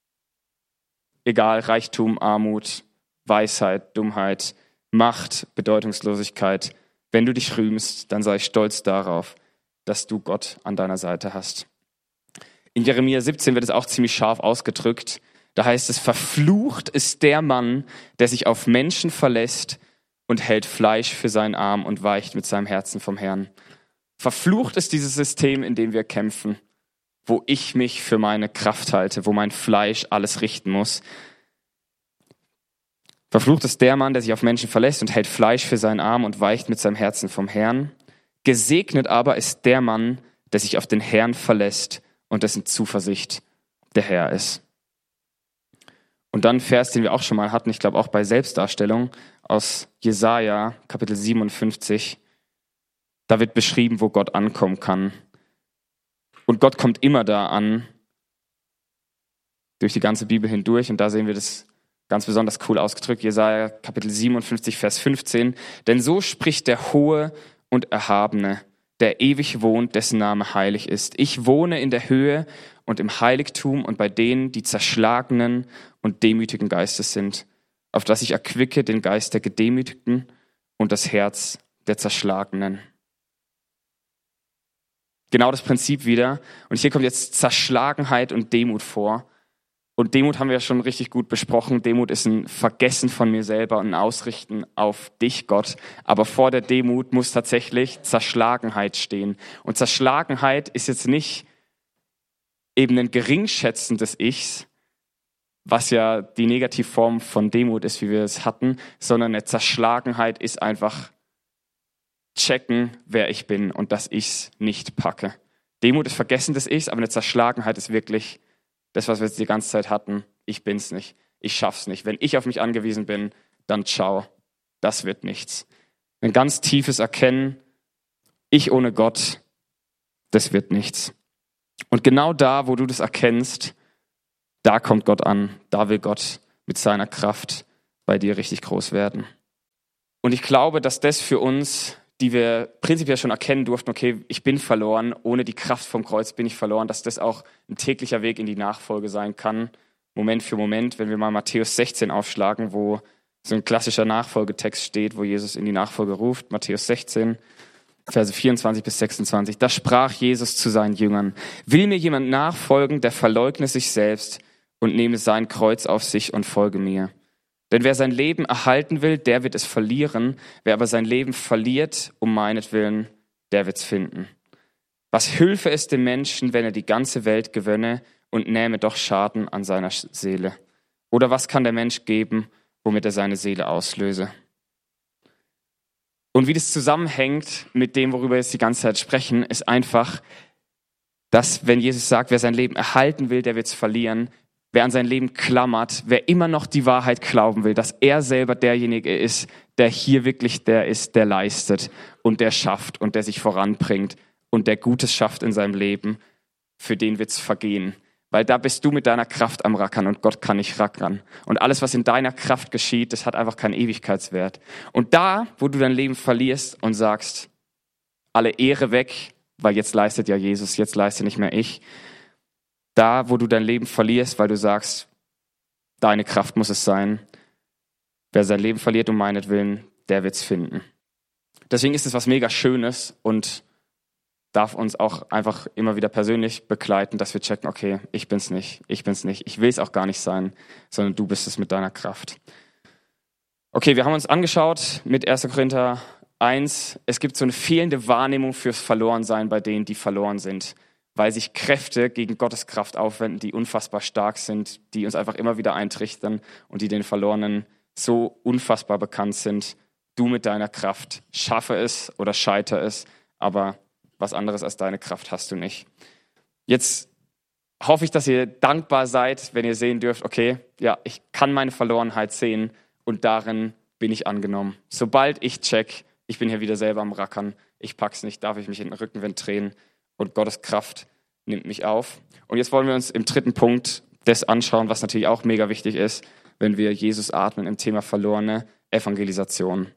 Egal, Reichtum, Armut, Weisheit, Dummheit, Macht, Bedeutungslosigkeit. Wenn du dich rühmst, dann sei stolz darauf, dass du Gott an deiner Seite hast. In Jeremia 17 wird es auch ziemlich scharf ausgedrückt. Da heißt es, verflucht ist der Mann, der sich auf Menschen verlässt und hält Fleisch für seinen Arm und weicht mit seinem Herzen vom Herrn. Verflucht ist dieses System, in dem wir kämpfen, wo ich mich für meine Kraft halte, wo mein Fleisch alles richten muss. Verflucht ist der Mann, der sich auf Menschen verlässt und hält Fleisch für seinen Arm und weicht mit seinem Herzen vom Herrn. Gesegnet aber ist der Mann, der sich auf den Herrn verlässt und dessen Zuversicht der Herr ist. Und dann ein Vers, den wir auch schon mal hatten, ich glaube auch bei Selbstdarstellung, aus Jesaja, Kapitel 57. Da wird beschrieben, wo Gott ankommen kann. Und Gott kommt immer da an, durch die ganze Bibel hindurch. Und da sehen wir das ganz besonders cool ausgedrückt. Jesaja, Kapitel 57, Vers 15. Denn so spricht der Hohe und Erhabene, der ewig wohnt, dessen Name heilig ist. Ich wohne in der Höhe und im Heiligtum und bei denen, die zerschlagenen und demütigen Geistes sind, auf dass ich erquicke den Geist der Gedemütigten und das Herz der Zerschlagenen. Genau das Prinzip wieder. Und hier kommt jetzt Zerschlagenheit und Demut vor. Und Demut haben wir ja schon richtig gut besprochen. Demut ist ein Vergessen von mir selber und ein Ausrichten auf dich, Gott. Aber vor der Demut muss tatsächlich Zerschlagenheit stehen. Und Zerschlagenheit ist jetzt nicht eben ein Geringschätzen des Ichs, was ja die Negativform von Demut ist, wie wir es hatten, sondern eine Zerschlagenheit ist einfach checken, wer ich bin und dass ich es nicht packe. Demut ist Vergessen des Ichs, aber eine Zerschlagenheit ist wirklich das, was wir jetzt die ganze Zeit hatten. Ich bin's nicht. Ich schaff's nicht. Wenn ich auf mich angewiesen bin, dann ciao. Das wird nichts. Ein ganz tiefes Erkennen, ich ohne Gott, das wird nichts. Und genau da, wo du das erkennst, da kommt Gott an. Da will Gott mit seiner Kraft bei dir richtig groß werden. Und ich glaube, dass das für uns, die wir prinzipiell schon erkennen durften, okay, ich bin verloren, ohne die Kraft vom Kreuz bin ich verloren, dass das auch ein täglicher Weg in die Nachfolge sein kann, Moment für Moment, wenn wir mal Matthäus 16 aufschlagen, wo so ein klassischer Nachfolgetext steht, wo Jesus in die Nachfolge ruft, Matthäus 16, Verse 24 bis 26. Da sprach Jesus zu seinen Jüngern: Will mir jemand nachfolgen, der verleugne sich selbst und nehme sein Kreuz auf sich und folge mir. Denn wer sein Leben erhalten will, der wird es verlieren. Wer aber sein Leben verliert, um meinetwillen, der wird's finden. Was hülfe es dem Menschen, wenn er die ganze Welt gewönne und nähme doch Schaden an seiner Seele? Oder was kann der Mensch geben, womit er seine Seele auslöse? Und wie das zusammenhängt mit dem, worüber wir jetzt die ganze Zeit sprechen, ist einfach, dass wenn Jesus sagt, wer sein Leben erhalten will, der wird's verlieren. Wer an sein Leben klammert, wer immer noch die Wahrheit glauben will, dass er selber derjenige ist, der hier wirklich der ist, der leistet und der schafft und der sich voranbringt und der Gutes schafft in seinem Leben, für den wird's vergehen. Weil da bist du mit deiner Kraft am Rackern und Gott kann nicht rackern. Und alles, was in deiner Kraft geschieht, das hat einfach keinen Ewigkeitswert. Und da, wo du dein Leben verlierst und sagst, alle Ehre weg, weil jetzt leistet ja Jesus, jetzt leiste nicht mehr ich, da, wo du dein Leben verlierst, weil du sagst, deine Kraft muss es sein. Wer sein Leben verliert um meinetwillen, der wird's finden. Deswegen ist es was mega Schönes und darf uns auch einfach immer wieder persönlich begleiten, dass wir checken, okay, ich bin's nicht, ich will es auch gar nicht sein, sondern du bist es mit deiner Kraft. Okay, wir haben uns angeschaut mit 1. Korinther 1, es gibt so eine fehlende Wahrnehmung fürs Verlorensein bei denen, die verloren sind, weil sich Kräfte gegen Gottes Kraft aufwenden, die unfassbar stark sind, die uns einfach immer wieder eintrichtern und die den Verlorenen so unfassbar bekannt sind. Du mit deiner Kraft, schaffe es oder scheitere es, aber was anderes als deine Kraft hast du nicht. Jetzt hoffe ich, dass ihr dankbar seid, wenn ihr sehen dürft, okay, ja, ich kann meine Verlorenheit sehen und darin bin ich angenommen. Sobald ich check, ich bin hier wieder selber am Rackern, ich pack's nicht, darf ich mich in den Rückenwind drehen und Gottes Kraft nimmt mich auf. Und jetzt wollen wir uns im dritten Punkt das anschauen, was natürlich auch mega wichtig ist, wenn wir Jesus atmen im Thema verlorene Evangelisation.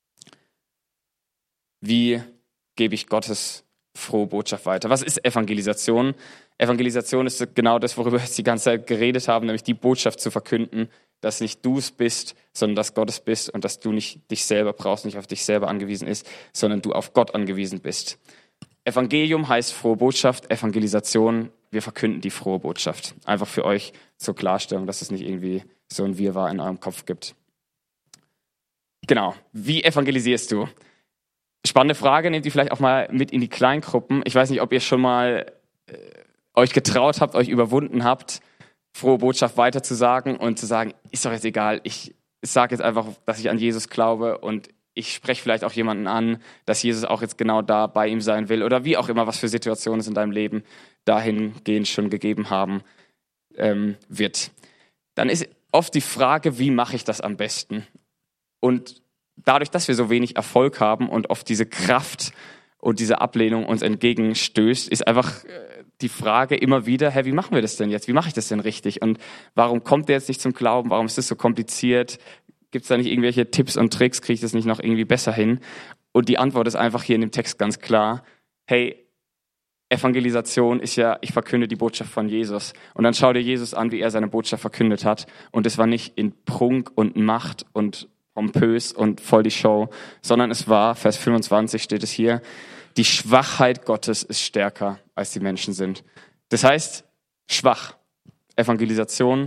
Wie gebe ich Gottes frohe Botschaft weiter? Was ist Evangelisation? Evangelisation ist genau das, worüber wir jetzt die ganze Zeit geredet haben, nämlich die Botschaft zu verkünden, dass nicht du es bist, sondern dass Gott es bist und dass du nicht dich selber brauchst, nicht auf dich selber angewiesen ist, sondern du auf Gott angewiesen bist. Evangelium heißt frohe Botschaft, Evangelisation, wir verkünden die frohe Botschaft. Einfach für euch zur Klarstellung, dass es nicht irgendwie so ein Wirrwarr in eurem Kopf gibt. Genau, wie evangelisierst du? Spannende Frage, nehmt ihr vielleicht auch mal mit in die Kleingruppen. Ich weiß nicht, ob ihr schon mal euch getraut habt, euch überwunden habt, frohe Botschaft weiterzusagen und zu sagen, ist doch jetzt egal, ich sage jetzt einfach, dass ich an Jesus glaube und ich spreche vielleicht auch jemanden an, dass Jesus auch jetzt genau da bei ihm sein will oder wie auch immer, was für Situationen es in deinem Leben dahingehend schon gegeben haben wird. Dann ist oft die Frage, wie mache ich das am besten? Und dadurch, dass wir so wenig Erfolg haben und oft diese Kraft und diese Ablehnung uns entgegenstößt, ist einfach die Frage immer wieder, wie machen wir das denn jetzt? Wie mache ich das denn richtig? Und warum kommt der jetzt nicht zum Glauben? Warum ist das so kompliziert? Gibt es da nicht irgendwelche Tipps und Tricks? Kriege ich das nicht noch irgendwie besser hin? Und die Antwort ist einfach hier in dem Text ganz klar. Hey, Evangelisation ist ja, ich verkünde die Botschaft von Jesus. Und dann schau dir Jesus an, wie er seine Botschaft verkündet hat. Und es war nicht in Prunk und Macht und pompös und voll die Show, sondern es war, Vers 25 steht es hier, die Schwachheit Gottes ist stärker, als die Menschen sind. Das heißt, schwach. Evangelisation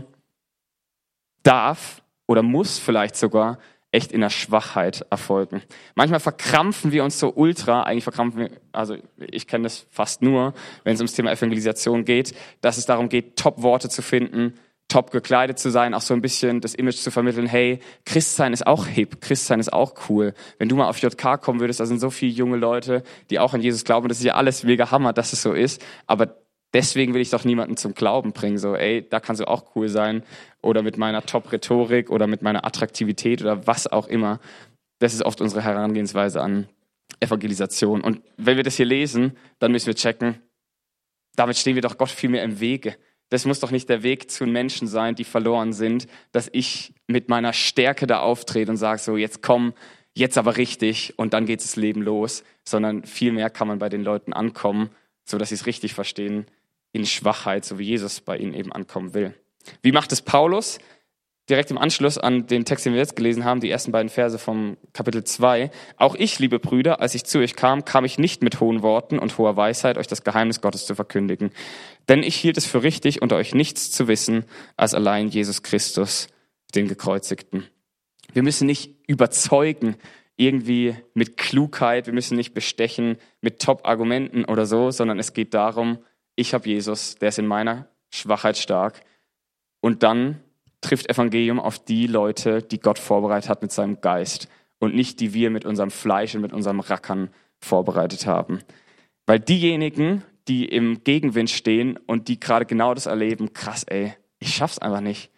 darf oder muss vielleicht sogar echt in der Schwachheit erfolgen. Manchmal verkrampfen wir uns so ultra, also ich kenne das fast nur, wenn es ums Thema Evangelisation geht, dass es darum geht, Top-Worte zu finden, top gekleidet zu sein, auch so ein bisschen das Image zu vermitteln, hey, Christsein ist auch hip, Christsein ist auch cool. Wenn du mal auf JK kommen würdest, da sind so viele junge Leute, die auch an Jesus glauben, das ist ja alles mega Hammer, dass es so ist, aber deswegen will ich doch niemanden zum Glauben bringen, so, ey, da kannst du auch cool sein oder mit meiner Top-Rhetorik oder mit meiner Attraktivität oder was auch immer. Das ist oft unsere Herangehensweise an Evangelisation. Und wenn wir das hier lesen, dann müssen wir checken, damit stehen wir doch Gott viel mehr im Wege. Das muss doch nicht der Weg zu Menschen sein, die verloren sind, dass ich mit meiner Stärke da auftrete und sage so, jetzt komm, jetzt aber richtig und dann geht das Leben los, sondern vielmehr kann man bei den Leuten ankommen, so dass sie es richtig verstehen, in Schwachheit, so wie Jesus bei ihnen eben ankommen will. Wie macht es Paulus? Direkt im Anschluss an den Text, den wir jetzt gelesen haben, die ersten beiden Verse vom Kapitel 2. Auch ich, liebe Brüder, als ich zu euch kam, kam ich nicht mit hohen Worten und hoher Weisheit, euch das Geheimnis Gottes zu verkündigen. Denn ich hielt es für richtig, unter euch nichts zu wissen, als allein Jesus Christus, den Gekreuzigten. Wir müssen nicht überzeugen, irgendwie mit Klugheit, wir müssen nicht bestechen mit Top-Argumenten oder so, sondern es geht darum, ich habe Jesus, der ist in meiner Schwachheit stark. Und dann trifft Evangelium auf die Leute, die Gott vorbereitet hat mit seinem Geist und nicht die wir mit unserem Fleisch und mit unserem Rackern vorbereitet haben. Weil diejenigen, die im Gegenwind stehen und die gerade genau das erleben, krass ey, ich schaff's einfach nicht.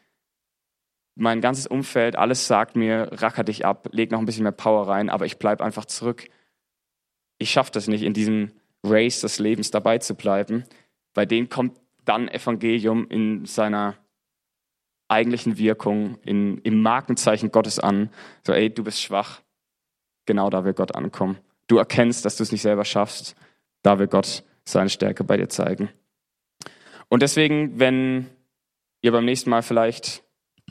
Mein ganzes Umfeld, alles sagt mir, racker dich ab, leg noch ein bisschen mehr Power rein, aber ich bleib einfach zurück. Ich schaff das nicht, in diesem Race des Lebens dabei zu bleiben. Bei denen kommt dann Evangelium in seiner eigentlichen Wirkung, im Markenzeichen Gottes an. So, ey, du bist schwach. Genau da will Gott ankommen. Du erkennst, dass du es nicht selber schaffst. Da will Gott seine Stärke bei dir zeigen. Und deswegen, wenn ihr beim nächsten Mal vielleicht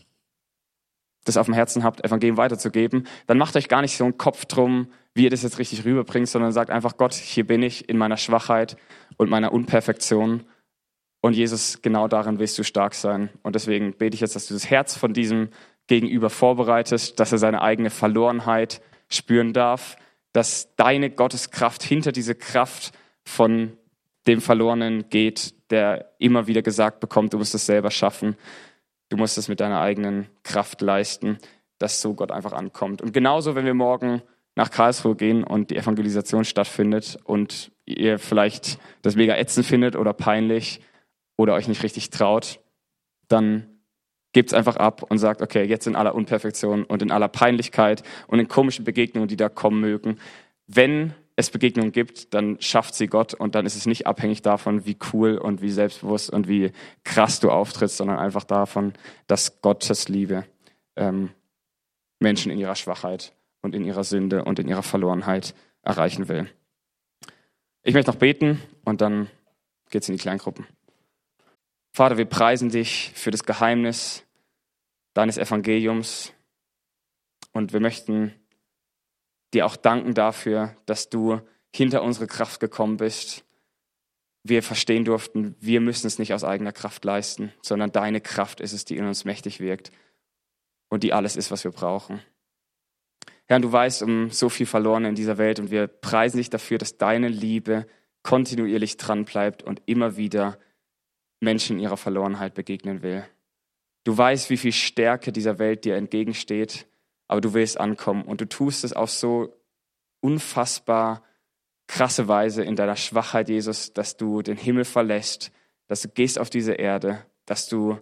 das auf dem Herzen habt, Evangelium weiterzugeben, dann macht euch gar nicht so einen Kopf drum, wie ihr das jetzt richtig rüberbringt, sondern sagt einfach, Gott, hier bin ich in meiner Schwachheit und meiner Unperfektion. Und Jesus, genau darin willst du stark sein. Und deswegen bete ich jetzt, dass du das Herz von diesem Gegenüber vorbereitest, dass er seine eigene Verlorenheit spüren darf, dass deine Gotteskraft hinter diese Kraft von dem Verlorenen geht, der immer wieder gesagt bekommt, du musst es selber schaffen, du musst es mit deiner eigenen Kraft leisten, dass so Gott einfach ankommt. Und genauso, wenn wir morgen nach Karlsruhe gehen und die Evangelisation stattfindet und ihr vielleicht das mega ätzend findet oder peinlich, oder euch nicht richtig traut, dann gebt's einfach ab und sagt, okay, jetzt in aller Unperfektion und in aller Peinlichkeit und in komischen Begegnungen, die da kommen mögen. Wenn es Begegnungen gibt, dann schafft sie Gott und dann ist es nicht abhängig davon, wie cool und wie selbstbewusst und wie krass du auftrittst, sondern einfach davon, dass Gottes Liebe Menschen in ihrer Schwachheit und in ihrer Sünde und in ihrer Verlorenheit erreichen will. Ich möchte noch beten und dann geht's in die Kleingruppen. Vater, wir preisen dich für das Geheimnis deines Evangeliums und wir möchten dir auch danken dafür, dass du hinter unsere Kraft gekommen bist. Wir verstehen durften, wir müssen es nicht aus eigener Kraft leisten, sondern deine Kraft ist es, die in uns mächtig wirkt und die alles ist, was wir brauchen. Herr, du weißt um so viel Verlorene in dieser Welt und wir preisen dich dafür, dass deine Liebe kontinuierlich dran bleibt und immer wieder Menschen in ihrer Verlorenheit begegnen will. Du weißt, wie viel Stärke dieser Welt dir entgegensteht, aber du willst ankommen und du tust es auf so unfassbar krasse Weise in deiner Schwachheit, Jesus, dass du den Himmel verlässt, dass du gehst auf diese Erde, dass du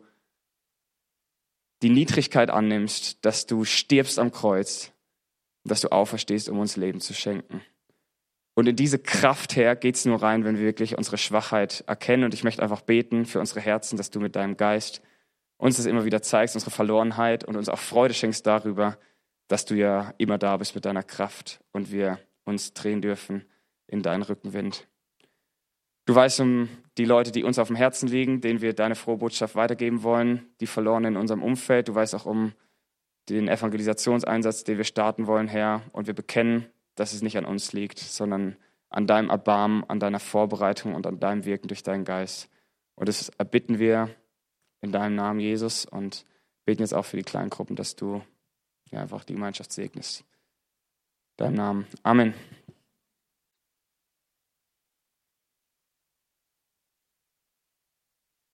die Niedrigkeit annimmst, dass du stirbst am Kreuz, dass du auferstehst, um uns Leben zu schenken. Und in diese Kraft her geht's nur rein, wenn wir wirklich unsere Schwachheit erkennen. Und ich möchte einfach beten für unsere Herzen, dass du mit deinem Geist uns das immer wieder zeigst, unsere Verlorenheit und uns auch Freude schenkst darüber, dass du ja immer da bist mit deiner Kraft und wir uns drehen dürfen in deinen Rückenwind. Du weißt um die Leute, die uns auf dem Herzen liegen, denen wir deine frohe Botschaft weitergeben wollen, die Verlorenen in unserem Umfeld. Du weißt auch um den Evangelisationseinsatz, den wir starten wollen, Herr. Und wir bekennen, dass es nicht an uns liegt, sondern an deinem Erbarmen, an deiner Vorbereitung und an deinem Wirken durch deinen Geist. Und das erbitten wir in deinem Namen, Jesus, und beten jetzt auch für die kleinen Gruppen, dass du einfach die Gemeinschaft segnest. In deinem Namen. Amen.